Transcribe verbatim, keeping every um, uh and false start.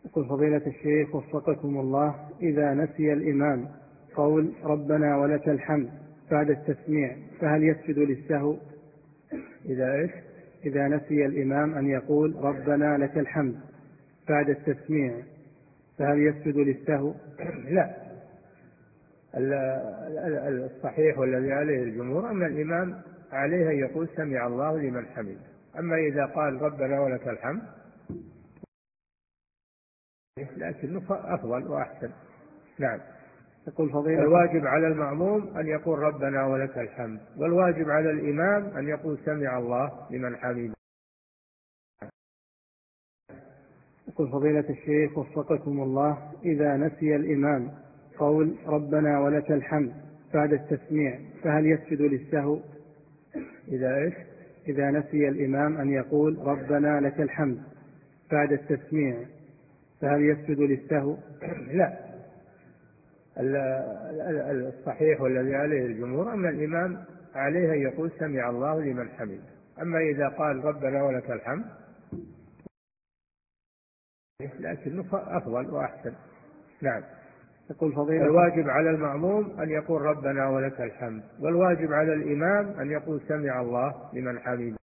يقول فضيلة الشيخ وفقكم الله، إذا نسي الإمام قول ربنا ولك الحمد بعد التسميع فهل يسجد للسهو؟ إذا إيش؟ إذا نسي الإمام أن يقول ربنا لك الحمد بعد التسميع فهل يسجد للسهو؟ لا، الصحيح والذي عليه الجمهور أن الإمام عليه أن يقول سمع الله لمن حمده. أما إذا قال ربنا ولك الحمد لكنه أفضل وأحسن. نعم. يقول فضيلة الواجب على المأموم أن يقول ربنا ولك الحمد، والواجب على الإمام أن يقول سمع الله لمن حمده. يقول فضيلة الشيخ وفقكم الله، إذا نسي الإمام قول ربنا ولك الحمد بعد التسميع فهل يسجد للسهو؟ إذا إيش؟ إذا نسي الإمام أن يقول ربنا لك الحمد بعد التسميع فهل يسجد للسهو؟ لا، الصحيح والذي عليه الجمهور أن الإمام عليه أن يقول سمع الله لمن حمده. أما إذا قال ربنا ولك الحمد لكنه أفضل وأحسن. نعم. يقول فضيلة الواجب على المأموم أن يقول ربنا ولك الحمد، والواجب على الإمام أن يقول سمع الله لمن حمده.